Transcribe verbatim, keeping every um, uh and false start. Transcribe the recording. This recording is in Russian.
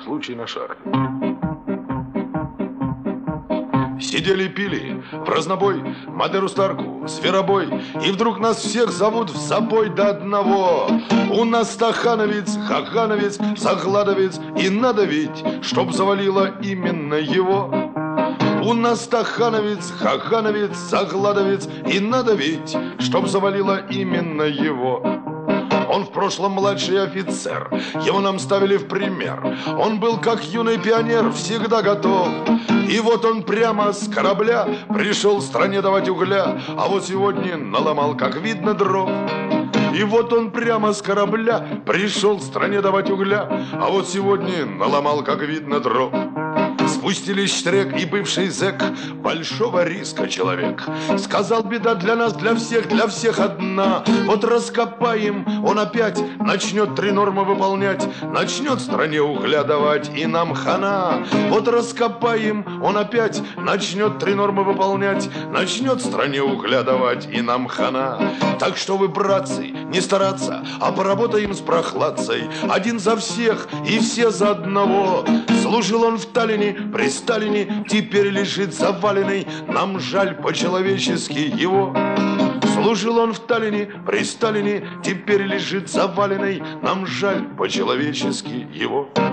случай на шахте. Сидели, пили, в разнобой, Мадеру Старку, зверобой, и вдруг нас всех зовут в забой до одного. У нас стахановец, хахановец, загладовец, и надо ведь, чтоб завалило именно его. У нас стахановец, хахановец, загладовец, и надо ведь, чтоб завалило именно его. Он в прошлом младший офицер, его нам ставили в пример. Он был как юный пионер, всегда готов. И вот он прямо с корабля пришел стране давать угля, а вот сегодня наломал, как видно, дров. И вот он прямо с корабля пришел стране давать угля, а вот сегодня наломал, как видно, дров. Спустили штрек и бывший зэк, большого риска человек. Сказал: беда для нас, для всех, для всех одна. Вот раскопаем, он опять начнет три нормы выполнять, начнет стране угля давать, и нам хана. Вот раскопаем, он опять начнет три нормы выполнять, начнет стране угля давать, и нам хана. Так что вы, братцы, не стараться, а поработаем с прохладцей. Один за всех и все за одного. Служил он в Таллине, при Сталине, теперь лежит заваленный. Нам жаль по-человечески его. Служил он в Таллине, при Сталине, теперь лежит заваленный. Нам жаль по-человечески его.